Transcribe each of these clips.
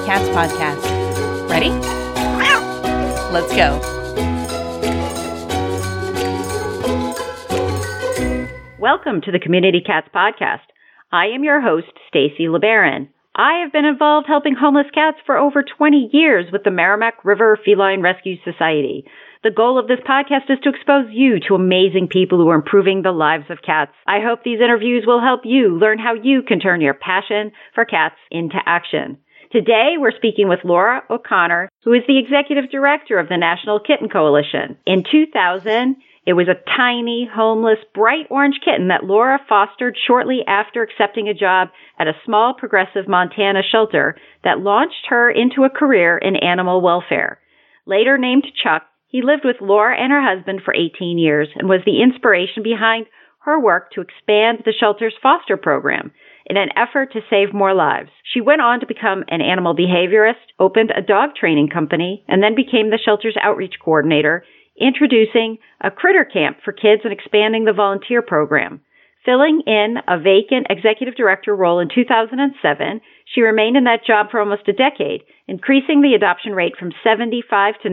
Cats podcast. Ready? Let's go. Welcome to the Community Cats podcast. I am your host, Stacy LeBaron. I have been involved helping homeless cats for over 20 years with the Merrimack River Feline Rescue Society. The goal of this podcast is to expose you to amazing people who are improving the lives of cats. I hope these interviews will help you learn how you can turn your passion for cats into action. Today, we're speaking with Laura O'Connor, who is the Executive Director of the National Kitten Coalition. In 2000, it was a tiny, homeless, bright orange kitten that Laura fostered shortly after accepting a job at a small, progressive Montana shelter that launched her into a career in animal welfare. Later named Chuck, he lived with Laura and her husband for 18 years and was the inspiration behind her work to expand the shelter's foster program in an effort to save more lives. She went on to become an animal behaviorist, opened a dog training company, and then became the shelter's outreach coordinator, introducing a critter camp for kids and expanding the volunteer program. Filling in a vacant executive director role in 2007, she remained in that job for almost a decade, increasing the adoption rate from 75 to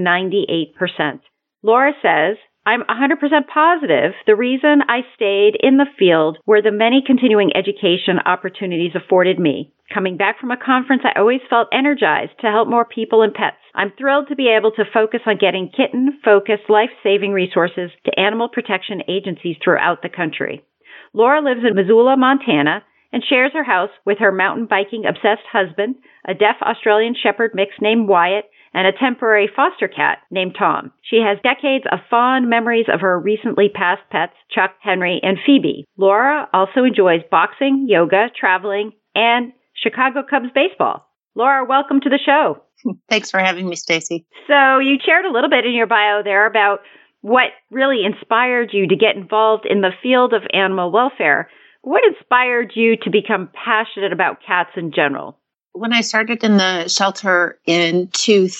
98%. Laura says, I'm 100% positive the reason I stayed in the field were the many continuing education opportunities afforded me. Coming back from a conference, I always felt energized to help more people and pets. I'm thrilled to be able to focus on getting kitten-focused, life-saving resources to animal protection agencies throughout the country. Laura lives in Missoula, Montana, and shares her house with her mountain biking-obsessed husband, a deaf Australian Shepherd mix named Wyatt, and a temporary foster cat named Tom. She has decades of fond memories of her recently passed pets, Chuck, Henry, and Phoebe. Laura also enjoys boxing, yoga, traveling, and Chicago Cubs baseball. Laura, welcome to the show. Thanks for having me, Stacy. So you shared a little bit in your bio there about what really inspired you to get involved in the field of animal welfare. What inspired you to become passionate about cats in general? When I started in the shelter in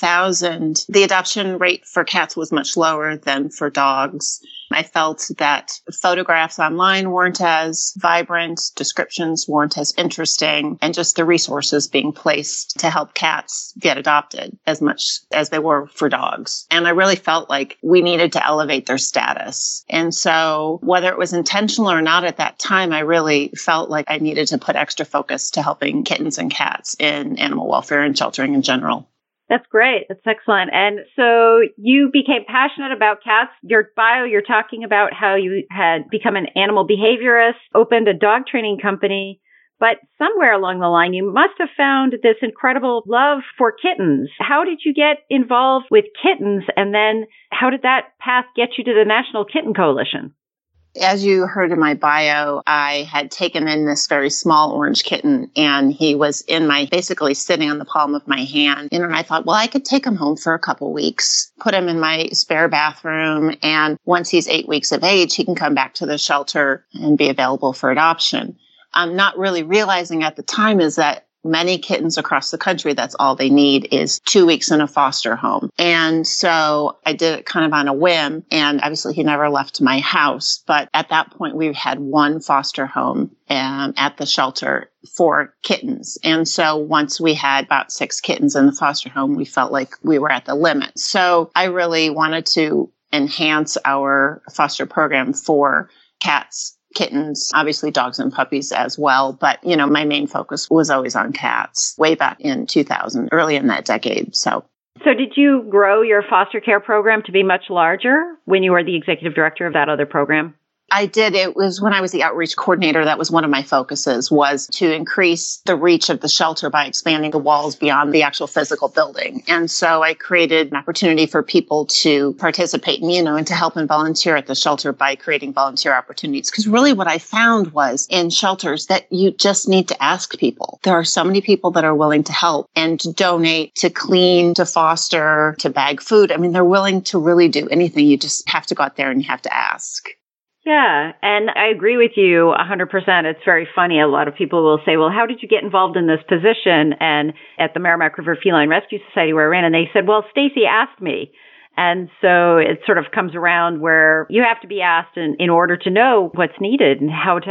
2000, the adoption rate for cats was much lower than for dogs. I felt that photographs online weren't as vibrant, descriptions weren't as interesting, and just the resources being placed to help cats get adopted as much as they were for dogs. And I really felt like we needed to elevate their status. And so whether it was intentional or not at that time, I really felt like I needed to put extra focus to helping kittens and cats in animal welfare and sheltering in general. That's great. That's excellent. And so you became passionate about cats. Your bio, you're talking about how you had become an animal behaviorist, opened a dog training company, but somewhere along the line, you must have found this incredible love for kittens. How did you get involved with kittens? And then how did that path get you to the National Kitten Coalition? As you heard in my bio, I had taken in this very small orange kitten, and he was basically sitting on the palm of my hand. And I thought, well, I could take him home for a couple weeks, put him in my spare bathroom, and once he's 8 weeks of age, he can come back to the shelter and be available for adoption. I'm not really realizing at the time is that many kittens across the country, that's all they need is 2 weeks in a foster home. And so I did it kind of on a whim. And obviously he never left my house. But at that point, we had one foster home at the shelter for kittens. And so once we had about 6 kittens in the foster home, we felt like we were at the limit. So I really wanted to enhance our foster program for cats, kittens, obviously dogs and puppies as well. But, my main focus was always on cats way back in 2000, early in that decade. So did you grow your foster care program to be much larger when you were the executive director of that other program? I did. It was when I was the outreach coordinator. That was one of my focuses, was to increase the reach of the shelter by expanding the walls beyond the actual physical building. And so I created an opportunity for people to participate and to help and volunteer at the shelter by creating volunteer opportunities. Because really what I found was in shelters that you just need to ask people. There are so many people that are willing to help and to donate, to clean, to foster, to bag food. I mean, they're willing to really do anything. You just have to go out there and you have to ask. Yeah, and I agree with you 100%. It's very funny. A lot of people will say, well, how did you get involved in this position? And at the Merrimack River Feline Rescue Society where I ran, and they said, well, Stacy asked me. And so it sort of comes around where you have to be asked in order to know what's needed and how to help.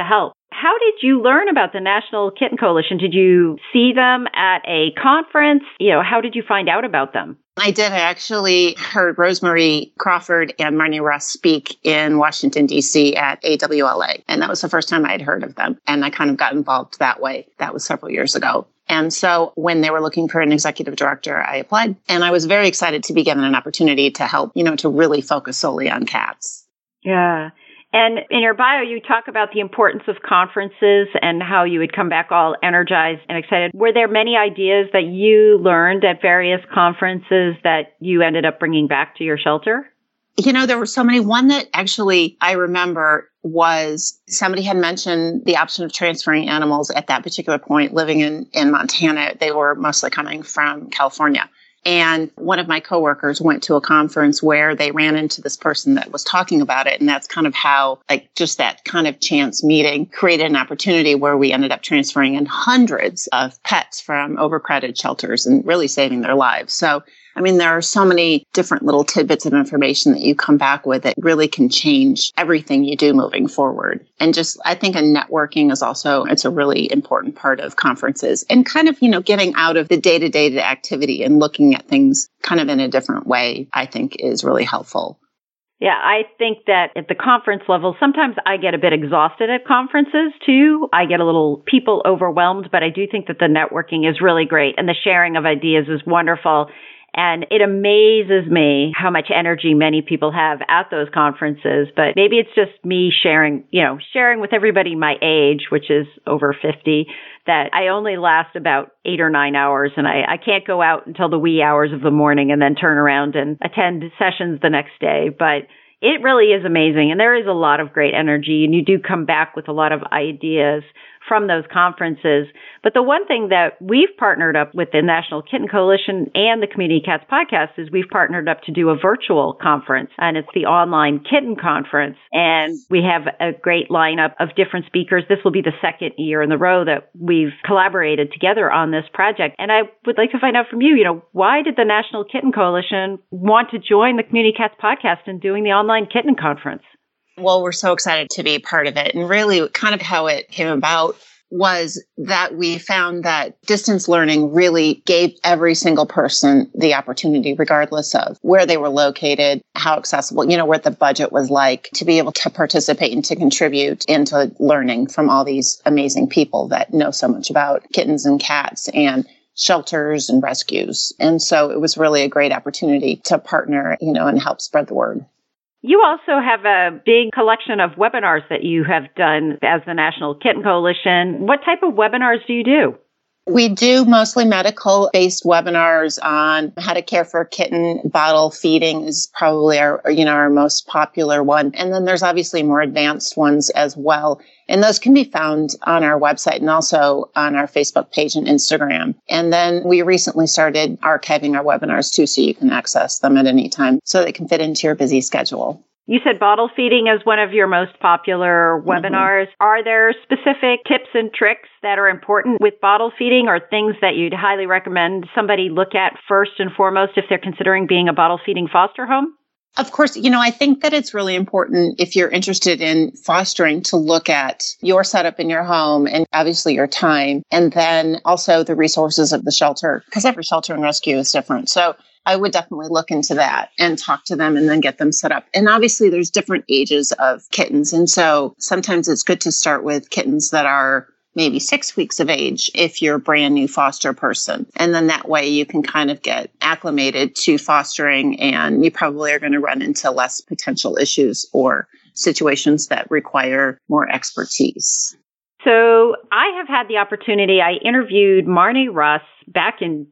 How did you learn about the National Kitten Coalition? Did you see them at a conference? How did you find out about them? I did. I actually heard Rosemary Crawford and Marnie Russ speak in Washington, D.C. at AWLA. And that was the first time I'd heard of them. And I kind of got involved that way. That was several years ago. And so when they were looking for an executive director, I applied. And I was very excited to be given an opportunity to help, to really focus solely on cats. Yeah. And in your bio, you talk about the importance of conferences and how you would come back all energized and excited. Were there many ideas that you learned at various conferences that you ended up bringing back to your shelter? There were so many. One that actually I remember was somebody had mentioned the option of transferring animals at that particular point living in Montana. They were mostly coming from California. And one of my coworkers went to a conference where they ran into this person that was talking about it. And that's kind of how, just that kind of chance meeting created an opportunity where we ended up transferring in hundreds of pets from overcrowded shelters and really saving their lives. So, there are so many different little tidbits of information that you come back with that really can change everything you do moving forward. And I think networking is it's a really important part of conferences and kind of, getting out of the day-to-day activity and looking at things kind of in a different way, I think is really helpful. Yeah, I think that at the conference level, sometimes I get a bit exhausted at conferences too. I get a little people overwhelmed, but I do think that the networking is really great and the sharing of ideas is wonderful. And it amazes me how much energy many people have at those conferences. But maybe it's just me sharing with everybody my age, which is over 50, that I only last about 8 or 9 hours. And I can't go out until the wee hours of the morning and then turn around and attend sessions the next day. But it really is amazing. And there is a lot of great energy. And you do come back with a lot of ideas from those conferences. But the one thing that we've partnered up with the National Kitten Coalition and the Community Cats Podcast is we've partnered up to do a virtual conference, and it's the Online Kitten Conference. And we have a great lineup of different speakers. This will be the second year in a row that we've collaborated together on this project. And I would like to find out from you, why did the National Kitten Coalition want to join the Community Cats Podcast in doing the Online Kitten Conference? Well, we're so excited to be part of it. And really kind of how it came about was that we found that distance learning really gave every single person the opportunity, regardless of where they were located, how accessible, what the budget was like, to be able to participate and to contribute into learning from all these amazing people that know so much about kittens and cats and shelters and rescues. And so it was really a great opportunity to partner, and help spread the word. You also have a big collection of webinars that you have done as the National Kitten Coalition. What type of webinars do you do? We do mostly medical-based webinars on how to care for a kitten. Bottle feeding is probably our most popular one. And then there's obviously more advanced ones as well. And those can be found on our website and also on our Facebook page and Instagram. And then we recently started archiving our webinars too, so you can access them at any time so they can fit into your busy schedule. You said bottle feeding is one of your most popular webinars. Mm-hmm. Are there specific tips and tricks that are important with bottle feeding or things that you'd highly recommend somebody look at first and foremost if they're considering being a bottle feeding foster home? Of course, I think that it's really important if you're interested in fostering to look at your setup in your home and obviously your time, and then also the resources of the shelter, because every shelter and rescue is different. So I would definitely look into that and talk to them and then get them set up. And obviously there's different ages of kittens. And so sometimes it's good to start with kittens that are maybe 6 weeks of age if you're a brand new foster person. And then that way you can kind of get acclimated to fostering, and you probably are going to run into less potential issues or situations that require more expertise. So I have had the opportunity, I interviewed Marnie Russ back in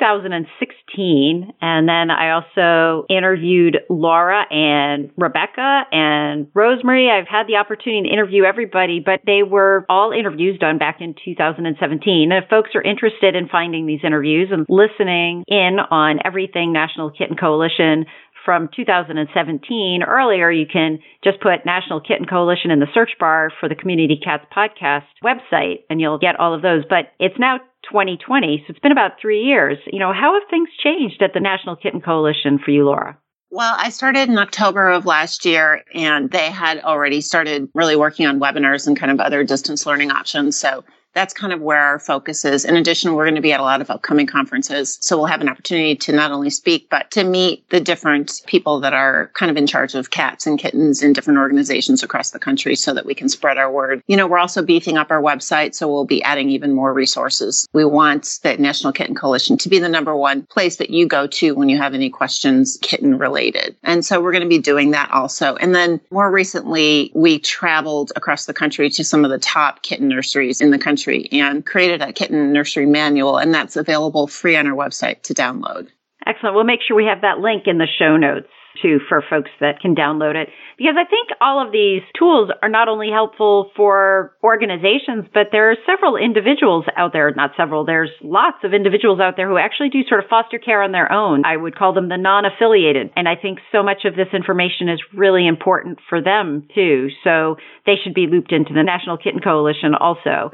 2016, and then I also interviewed Laura and Rebecca and Rosemary. I've had the opportunity to interview everybody, but they were all interviews done back in 2017. And if folks are interested in finding these interviews and listening in on everything National Kitten Coalition from 2017 earlier, you can just put National Kitten Coalition in the search bar for the Community Cats Podcast website, and you'll get all of those. But it's now 2020, so it's been about 3 years. How have things changed at the National Kitten Coalition for you, Laura? Well, I started in October of last year, and they had already started really working on webinars and kind of other distance learning options. So that's kind of where our focus is. In addition, we're going to be at a lot of upcoming conferences. So we'll have an opportunity to not only speak, but to meet the different people that are kind of in charge of cats and kittens in different organizations across the country so that we can spread our word. We're also beefing up our website, so we'll be adding even more resources. We want the National Kitten Coalition to be the number one place that you go to when you have any questions kitten related. And so we're going to be doing that also. And then more recently, we traveled across the country to some of the top kitten nurseries in the country and created a kitten nursery manual, and that's available free on our website to download. Excellent. We'll make sure we have that link in the show notes too for folks that can download it, because I think all of these tools are not only helpful for organizations, but there are several individuals out there, not several, there's lots of individuals out there who actually do sort of foster care on their own. I would call them the non-affiliated. And I think so much of this information is really important for them too. So they should be looped into the National Kitten Coalition also.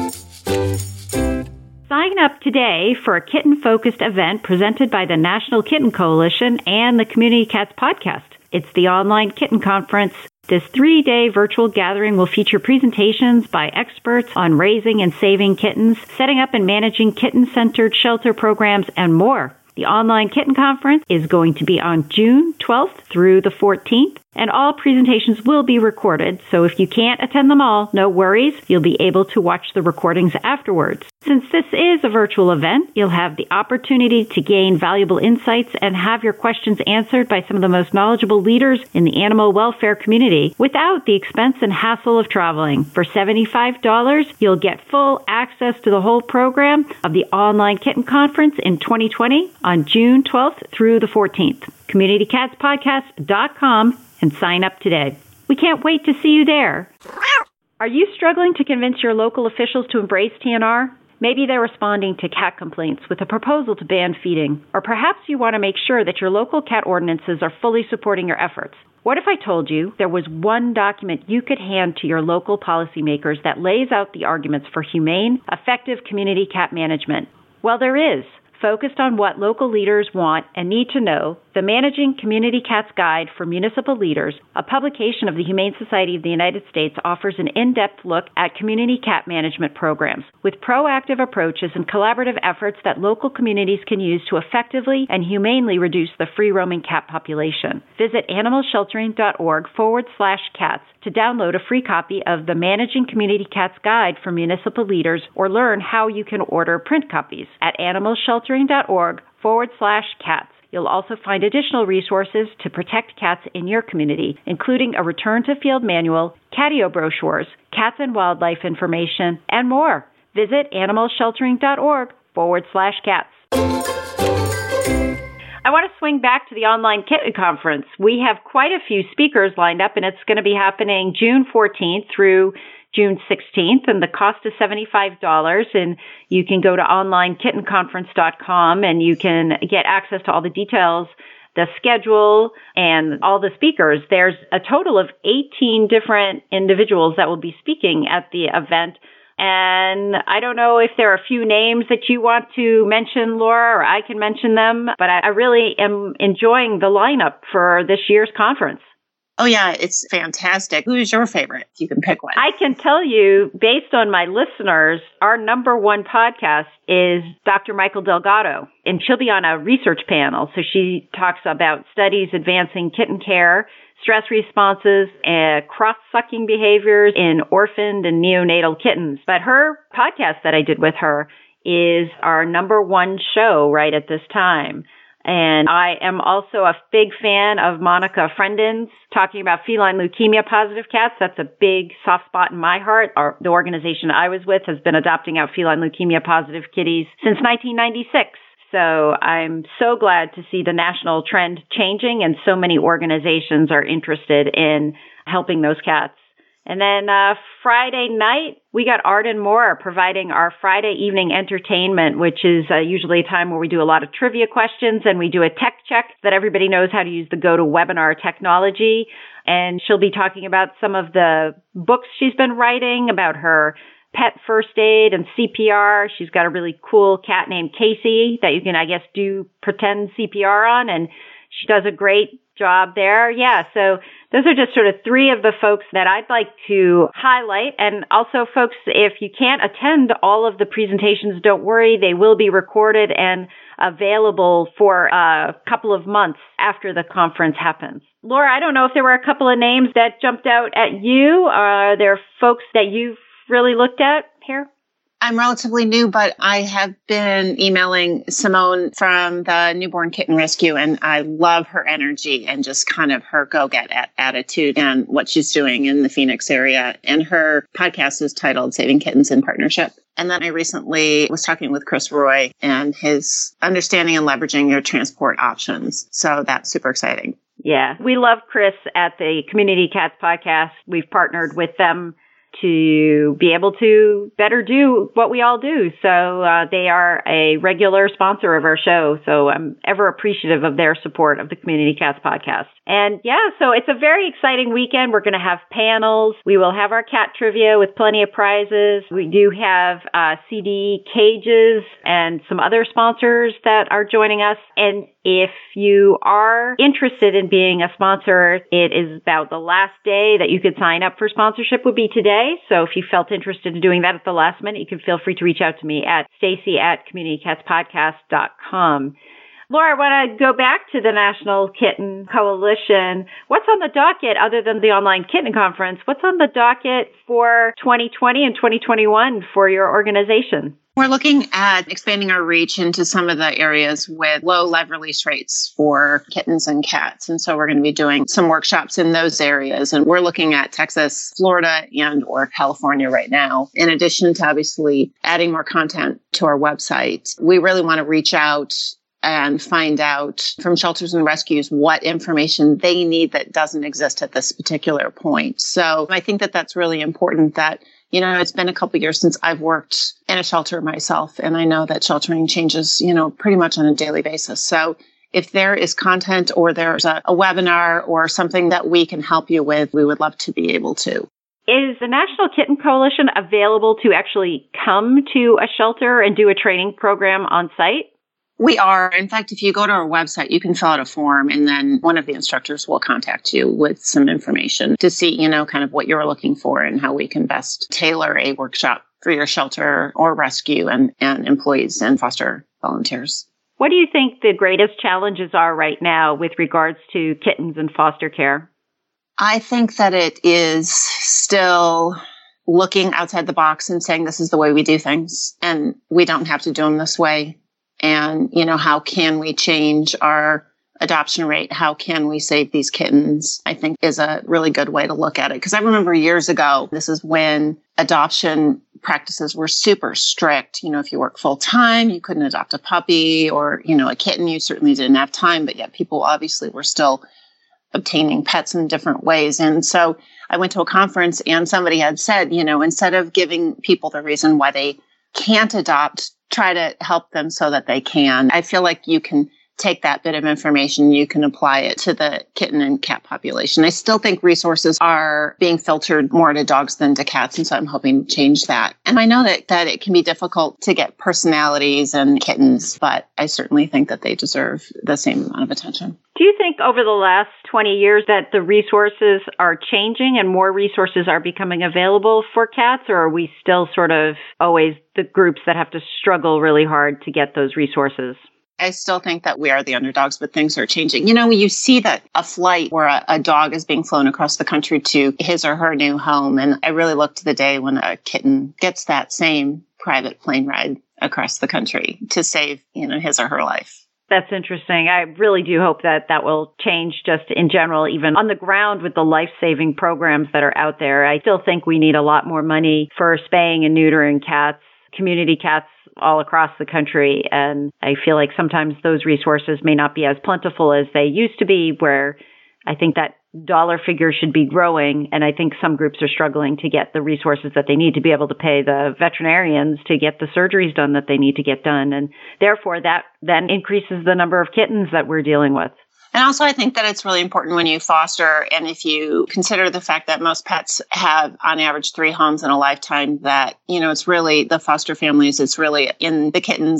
Sign up today for a kitten-focused event presented by the National Kitten Coalition and the Community Cats Podcast. It's the online kitten conference. This 3-day virtual gathering will feature presentations by experts on raising and saving kittens, setting up and managing kitten-centered shelter programs, and more. The online kitten conference is going to be on June 12th through the 14th, and all presentations will be recorded, so if you can't attend them all, no worries, you'll be able to watch the recordings afterwards. Since this is a virtual event, you'll have the opportunity to gain valuable insights and have your questions answered by some of the most knowledgeable leaders in the animal welfare community without the expense and hassle of traveling. For $75, you'll get full access to the whole program of the online kitten conference in 2020 on June 12th through the 14th. CommunityCatsPodcast.com and sign up today. We can't wait to see you there. Are you struggling to convince your local officials to embrace TNR? Maybe they're responding to cat complaints with a proposal to ban feeding. Or perhaps you want to make sure that your local cat ordinances are fully supporting your efforts. What if I told you there was one document you could hand to your local policymakers that lays out the arguments for humane, effective community cat management? Well, there is. Focused on what local leaders want and need to know, the Managing Community Cats Guide for Municipal Leaders, a publication of the Humane Society of the United States, offers an in-depth look at community cat management programs with proactive approaches and collaborative efforts that local communities can use to effectively and humanely reduce the free-roaming cat population. Visit animalsheltering.org/cats to download a free copy of the Managing Community Cats Guide for Municipal Leaders or learn how you can order print copies at animalsheltering.org/cats. You'll also find additional resources to protect cats in your community, including a return to field manual, catio brochures, cats and wildlife information, and more. Visit animalsheltering.org/cats. I want to swing back to the online kitten conference. We have quite a few speakers lined up, and it's going to be happening June 14th through June 16th, and the cost is $75, and you can go to onlinekittenconference.com and you can get access to all the details, the schedule, and all the speakers. There's a total of 18 different individuals that will be speaking at the event. And I don't know if there are a few names that you want to mention, Laura, or I can mention them, but I really am enjoying the lineup for this year's conference. Oh, yeah, it's fantastic. Who's your favorite, if you can pick one? I can tell you, based on my listeners, our number one podcast is Dr. Michael Delgado, and she'll be on a research panel. So she talks about studies advancing kitten care, stress responses, and cross-sucking behaviors in orphaned and neonatal kittens. But her podcast that I did with her is our number one show right at this time. And I am also a big fan of Monica Friendens talking about feline leukemia positive cats. That's a big soft spot in my heart. The organization I was with has been adopting out feline leukemia positive kitties since 1996. So I'm so glad to see the national trend changing, and so many organizations are interested in helping those cats. And then Friday night, we got Arden Moore providing our Friday evening entertainment, which is usually a time where we do a lot of trivia questions and we do a tech check that everybody knows how to use the GoToWebinar technology. And she'll be talking about some of the books she's been writing about her pet first aid and CPR. She's got a really cool cat named Casey that you can, I guess, do pretend CPR on. And she does a great job there. Yeah, so those are just sort of three of the folks that I'd like to highlight. And also, folks, if you can't attend all of the presentations, don't worry. They will be recorded and available for a couple of months after the conference happens. Laura, I don't know if there were a couple of names that jumped out at you. Are there folks that you've really looked at here? I'm relatively new, but I have been emailing Simone from the Newborn Kitten Rescue, and I love her energy and just kind of her go-get attitude and what she's doing in the Phoenix area. And her podcast is titled Saving Kittens in Partnership. And then I recently was talking with Chris Roy and his understanding and leveraging your transport options. So that's super exciting. Yeah, we love Chris at the Community Cats podcast. We've partnered with them to be able to better do what we all do. So they are a regular sponsor of our show. So I'm ever appreciative of their support of the Community Cats podcast. And yeah, so it's a very exciting weekend. We're going to have panels. We will have our cat trivia with plenty of prizes. We do have CD cages and some other sponsors that are joining us. And if you are interested in being a sponsor, it is about the last day that you could sign up for sponsorship would be today. So if you felt interested in doing that at the last minute, you can feel free to reach out to me at Stacy@CommunityCatsPodcast.com. Laura, I want to go back to the National Kitten Coalition. What's on the docket other than the online kitten conference? What's on the docket for 2020 and 2021 for your organization? We're looking at expanding our reach into some of the areas with low live release rates for kittens and cats. And so we're going to be doing some workshops in those areas. And we're looking at Texas, Florida, and or California right now. In addition to obviously adding more content to our website, we really want to reach out and find out from shelters and rescues what information they need that doesn't exist at this particular point. So I think that that's really important that, you know, it's been a couple of years since I've worked in a shelter myself, and I know that sheltering changes, you know, pretty much on a daily basis. So if there is content or there's a webinar or something that we can help you with, we would love to be able to. Is the National Kitten Coalition available to actually come to a shelter and do a training program on site? We are. In fact, if you go to our website, you can fill out a form and then one of the instructors will contact you with some information to see, you know, kind of what you're looking for and how we can best tailor a workshop for your shelter or rescue and employees and foster volunteers. What do you think the greatest challenges are right now with regards to kittens and foster care? I think that it is still looking outside the box and saying this is the way we do things and we don't have to do them this way. And, you know, how can we change our adoption rate? How can we save these kittens? I think is a really good way to look at it. Because I remember years ago, this is when adoption practices were super strict. You know, if you work full time, you couldn't adopt a puppy or, you know, a kitten. You certainly didn't have time, but yet people obviously were still obtaining pets in different ways. And so I went to a conference and somebody had said, you know, instead of giving people the reason why they can't adopt, try to help them so that they can. I feel like you can take that bit of information, you can apply it to the kitten and cat population. I still think resources are being filtered more to dogs than to cats, and so I'm hoping to change that. And I know that it can be difficult to get personalities and kittens, but I certainly think that they deserve the same amount of attention. Do you think over the last 20 years that the resources are changing and more resources are becoming available for cats, or are we still sort of always the groups that have to struggle really hard to get those resources? I still think that we are the underdogs, but things are changing. You know, when you see that a flight where a dog is being flown across the country to his or her new home, and I really look to the day when a kitten gets that same private plane ride across the country to save, you know, his or her life. That's interesting. I really do hope that that will change just in general, even on the ground with the life-saving programs that are out there. I still think we need a lot more money for spaying and neutering cats, community cats all across the country. And I feel like sometimes those resources may not be as plentiful as they used to be, where I think that dollar figure should be growing. And I think some groups are struggling to get the resources that they need to be able to pay the veterinarians to get the surgeries done that they need to get done. And therefore, that then increases the number of kittens that we're dealing with. And also, I think that it's really important when you foster, and if you consider the fact that most pets have, on average, 3 homes in a lifetime, that, you know, it's really the foster families, it's really in the kittens'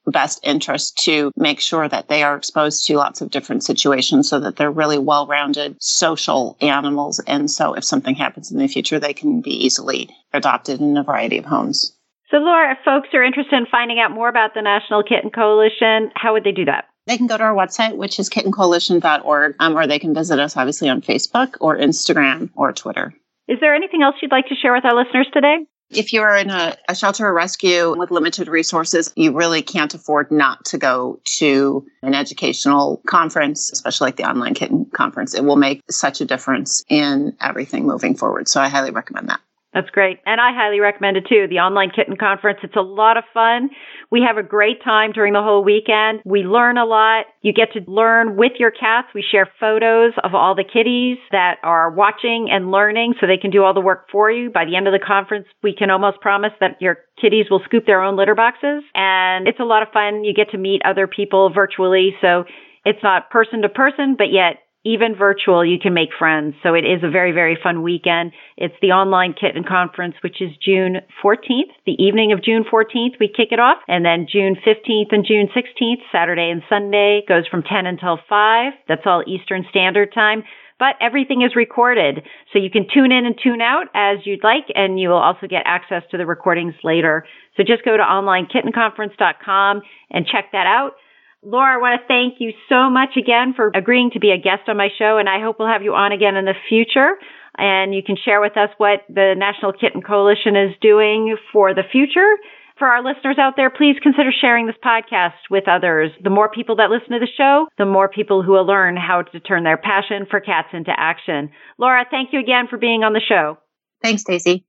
best interest to make sure that they are exposed to lots of different situations so that they're really well-rounded social animals. And so if something happens in the future, they can be easily adopted in a variety of homes. So Laura, if folks are interested in finding out more about the National Kitten Coalition, how would they do that? They can go to our website, which is kittencoalition.org, or they can visit us obviously on Facebook or Instagram or Twitter. Is there anything else you'd like to share with our listeners today? If you're in a shelter or rescue with limited resources, you really can't afford not to go to an educational conference, especially like the Online Kitten Conference. It will make such a difference in everything moving forward. So I highly recommend that. That's great. And I highly recommend it too, the Online Kitten Conference. It's a lot of fun. We have a great time during the whole weekend. We learn a lot. You get to learn with your cats. We share photos of all the kitties that are watching and learning so they can do all the work for you. By the end of the conference, we can almost promise that your kitties will scoop their own litter boxes. And it's a lot of fun. You get to meet other people virtually. So it's not person to person, but yet even virtual, you can make friends. So it is a very, very fun weekend. It's the Online Kitten Conference, which is June 14th. The evening of June 14th, we kick it off. And then June 15th and June 16th, Saturday and Sunday, goes from 10 until 5. That's all Eastern Standard Time. But everything is recorded. So you can tune in and tune out as you'd like, and you will also get access to the recordings later. So just go to onlinekittenconference.com and check that out. Laura, I want to thank you so much again for agreeing to be a guest on my show, and I hope we'll have you on again in the future. And you can share with us what the National Kitten Coalition is doing for the future. For our listeners out there, please consider sharing this podcast with others. The more people that listen to the show, the more people who will learn how to turn their passion for cats into action. Laura, thank you again for being on the show. Thanks, Stacey.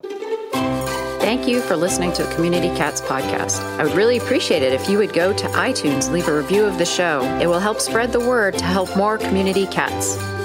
Thank you for listening to the Community Cats podcast. I would really appreciate it if you would go to iTunes, leave a review of the show. It will help spread the word to help more community cats.